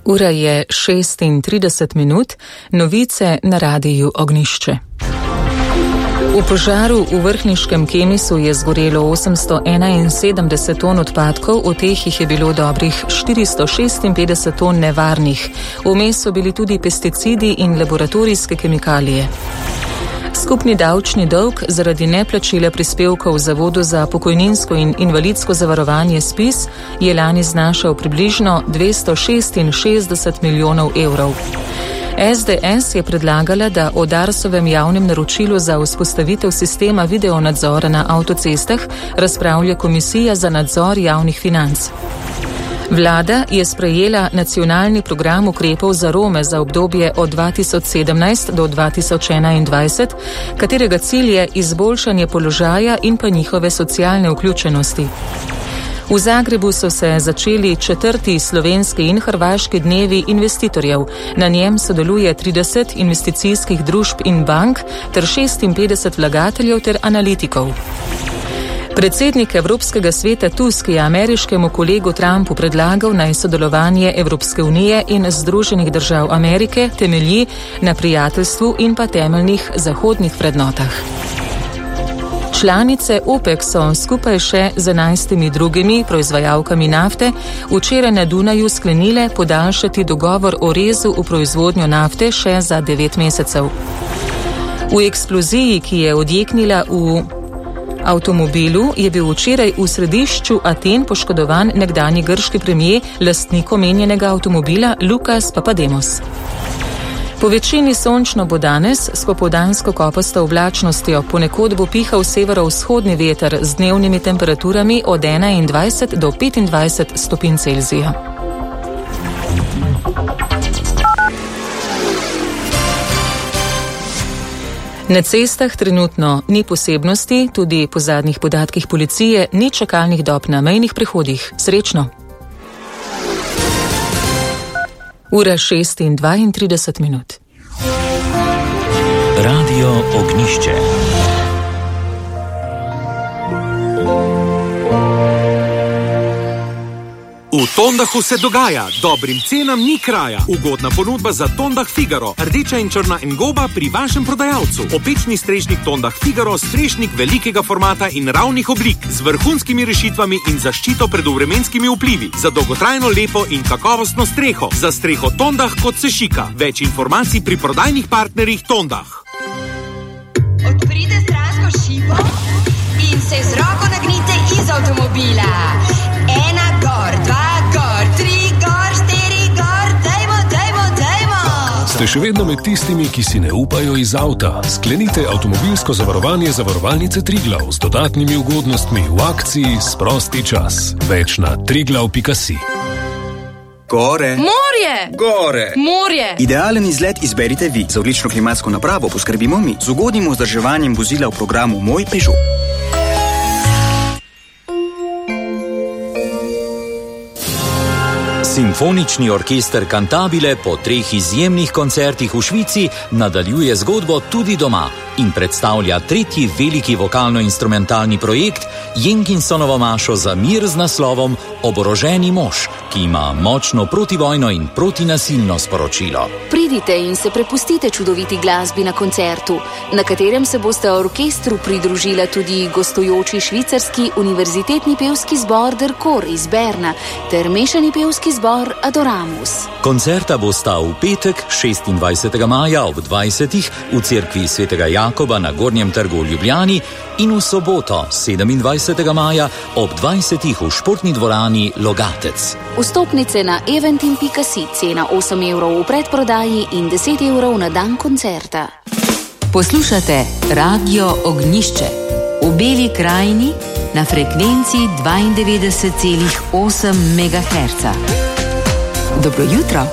Ura je 6:30, novice na radiju Ognjišče. V požaru v vrhniškem Kemisu je zgorelo 871 ton odpadkov, od teh jih je bilo dobrih 456 ton nevarnih. Vmes so bili tudi pesticidi in laboratorijske kemikalije. Skupni davčni dolg zaradi neplačila prispevkov Zavodu za pokojninsko in invalidsko zavarovanje ZPIZ je lani znašal približno 266 milijonov evrov. SDS je predlagala, da o Darsovem javnem naročilu za vzpostavitev sistema videonadzora na avtocestah razpravlja Komisija za nadzor javnih financ. Vlada je sprejela nacionalni program ukrepov za Rome za obdobje od 2017 do 2021, katerega cilj je izboljšanje položaja in pa njihove socialne vključenosti. V Zagrebu so se začeli 4. slovenski in hrvaški dnevi investitorjev. Na njem sodeluje 30 investicijskih družb in bank ter 56 vlagateljev ter analitikov. Predsednik Evropskega sveta Tusk je ameriškemu kolegu Trumpu predlagal, naj sodelovanje Evropske unije in Združenih držav Amerike temelji na prijateljstvu in pa temeljnih zahodnih vrednotah. Članice OPEC so skupaj še z 11 drugimi proizvajalkami nafte včeraj na Dunaju sklenile podaljšati dogovor o rezu v proizvodnjo nafte še za 9 mesecev. V eksploziji, ki je odjeknila v avtomobilu, je bil včeraj v središču Aten poškodovan nekdanji grški premier, lastnik omenjenega avtomobila Lukas Papademos. Po večini sončno bo danes s popoldansko kopasto oblačnostjo, ponekod bo pihal severovzhodni veter z dnevnimi temperaturami od 21 do 25 stopinj Celzija. Na cestah trenutno ni posebnosti, tudi po zadnjih podatkih policije ni čakalnih dob na mejnih prehodih. Srečno! Ura 6:32. Radio Ognjišče. V Tondahu se dogaja, dobrim cenam ni kraja. Ugodna ponudba za Tondah Figaro, rdeča in črna engoba pri vašem prodajalcu. Opečni strešnik Tondah Figaro, strešnik velikega formata in ravnih oblik, z vrhunskimi rešitvami in zaščito pred vremenskimi vplivi. Za dolgotrajno lepo in kakovostno streho. Za streho Tondah kot se šika. Več informacij pri prodajnih partnerjih Tondah. Odprite stransko šipo in se z roko nagnite iz avtomobila. 1 gor, 2 gor, 3 gor, 4 gor, dajmo. Ste še vedno med tistimi, ki si ne upajo iz avta? Sklenite avtomobilsko zavarovanje zavarovalnice Triglav z dodatnimi ugodnostmi v akciji Sprosti čas. Več na triglav.si. Gore. Morje! Gore. Morje! Idealen izlet izberite vi. Za odlično klimatsko napravo poskrbimo mi. Z ugodnim vzdrževanjem vozila v programu Moj Peugeot. Simfonični orkester Cantabile po 3 izjemnih koncertih v Švici nadaljuje zgodbo tudi doma in predstavlja 3. veliki vokalno-instrumentalni projekt Jenkinsonovo mašo za mir z naslovom Oboroženi mož, ki ima močno protivojno in protinasilno sporočilo. Pridite in se prepustite čudoviti glasbi na koncertu, na katerem se boste orkestru pridružila tudi gostujoči švicarski univerzitetni pevski zbor Der Chor iz Berna ter mešani pevski zbor Adoramus. Koncerta bosta v petek 26. maja ob 20. v cerkvi Svetega Jakoba na Gornjem trgu v Ljubljani in v soboto 27. maja ob 20. v športni dvorani Logatec. Vstopnice na eventim.si, cena 8 evrov v predprodaji in 10 evrov na dan koncerta. Poslušate Radio Ognjišče v Beli krajini na frekvenci 92,8 MHz. Dobro jutro.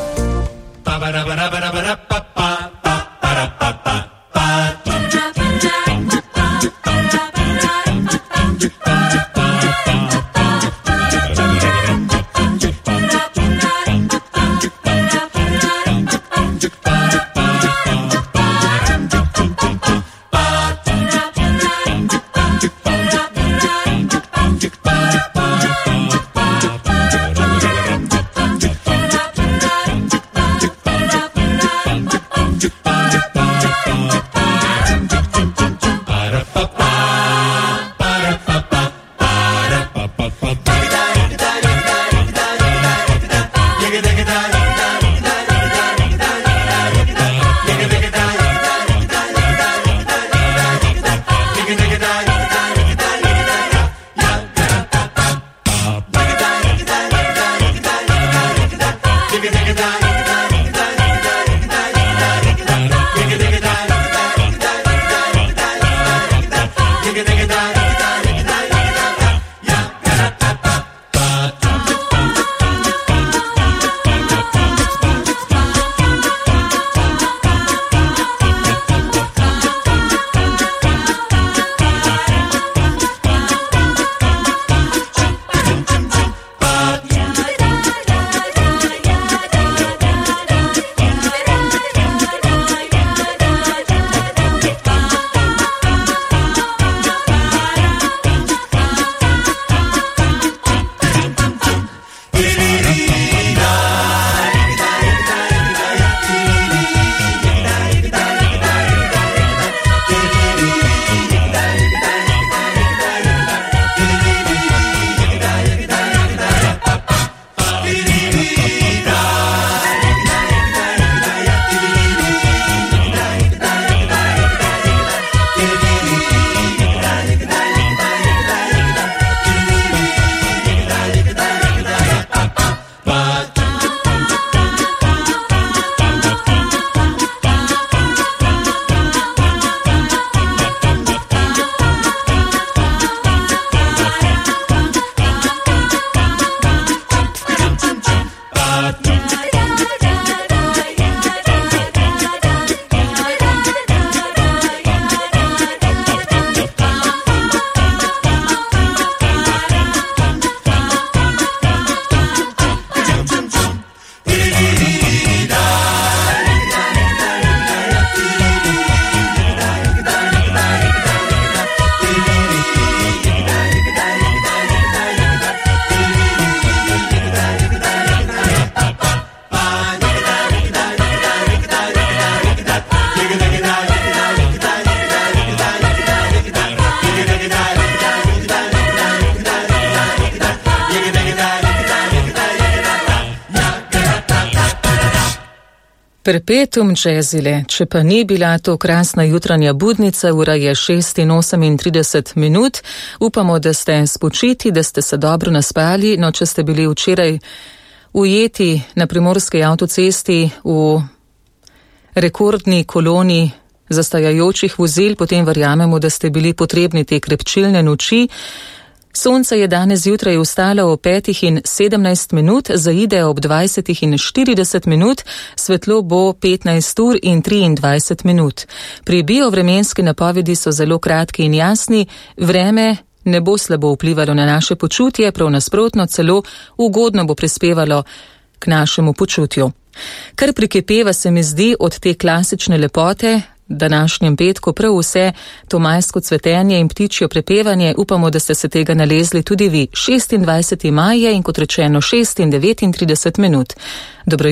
Perpetuum jazzile, če pa ni bila to krasna jutranja budnica, ura je 6:38 minut. Upamo, da ste spočiti, da ste se dobro naspali, no če ste bili včeraj ujeti na primorski avtocesti v rekordni koloni zastajajočih vozil, potem verjamemo, da ste bili potrebni te krepčilne noči. Sonce je danes zjutraj vstalo ob 5:17 minut, zaide ob 20:40 minut, svetlo bo 15:23 minut. Pri biovremenski napovedi so zelo kratki in jasni, vreme ne bo slabo vplivalo na naše počutje, prav nasprotno, celo ugodno bo prispevalo k našemu počutju. Kar prikipeva se mi zdi od te klasične lepote, današnjem petku prav vse to majsko cvetenje in ptičjo prepevanje, upamo, da ste se tega nalezli tudi vi. 26. maj je in kot rečeno 6:39 minut. Dobro